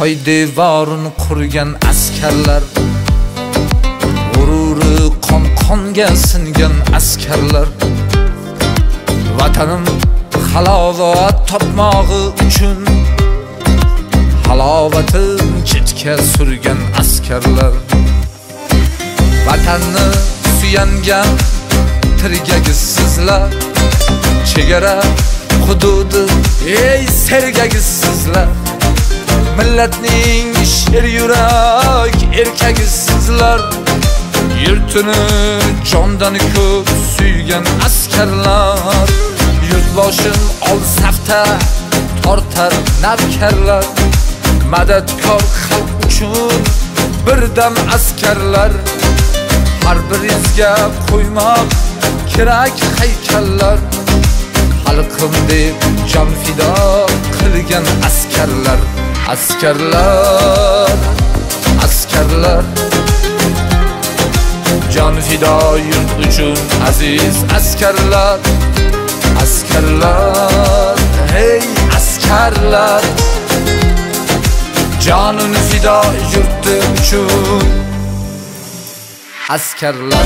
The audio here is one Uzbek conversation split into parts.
poydevorin qurgan askarlar, g'ururi qon-qonga singan askarlar, vatanim halovat topmog'i uchun halovatin chetga surgan askarlar, vatanni suyangan tirgagizsizlar, chegara hududi ey sergagizsizlar, millatning sher yurak erkagizsizlar, yurtini jondan ko'p suygan askarlar, yurtboshim ol safta tortar navkarlar, madadkor xalq uchun birdam askarlar, har biringizga qo'ymoq kerak haykallar, xalqim deb jon fido qilgan askarlar, askarlar, askarlar, jon fido yurt uchun aziz askarlar, askarlar, hey askarlar, jonini fido yurti uchun askarlar.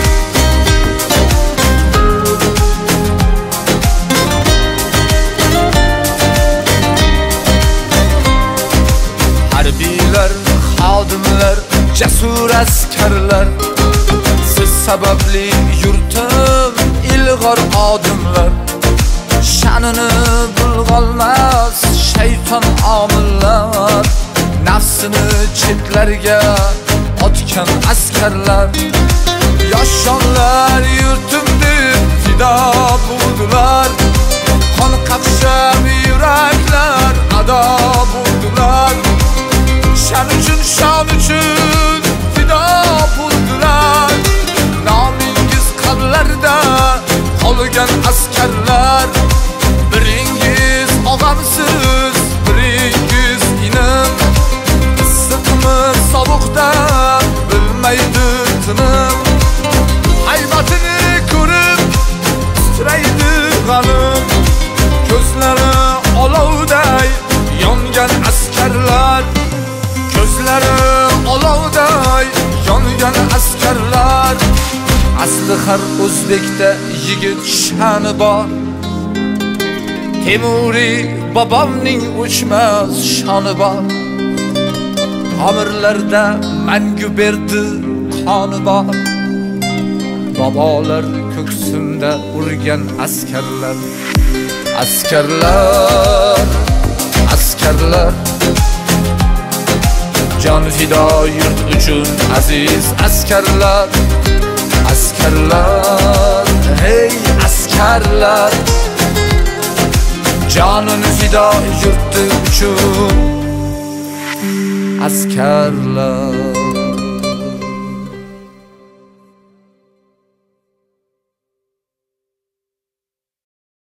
Harbiylar, xodimlar, jasur askarlar, siz sababli yurtim ilg'or odimlar, sha'nini bulg'olmas shayton omillar, nafsini chetlarga otgan askarlar, yoshonlar yurtim deb fido bo'ldilar, qon qaqshab yuraklar ado bo'ldilar, shon uchun fido bo'ldilar, nomingiz qablarda qolgan askarlar, biringiz og'amsiz, biringiz inim, issiqmi sovuqda bilmaydi tinim, haybatini ko'rib titraydi g'anim, ko'zlari olovday yongan askarlar, ko'zlari olovday yongan askarlar, asli har o'zbekda yigit sha'ni bor, Temuriy bobomning o'chmas shoni bor, tomirlarda mangu berdi qoni bor, bobolar ko'ksimda urgan askarlar, askarlar, askarlar, jon fido yurt uchun aziz askarlar, askarlar, hey askarlar, jonini fido yurti uchun askarlar.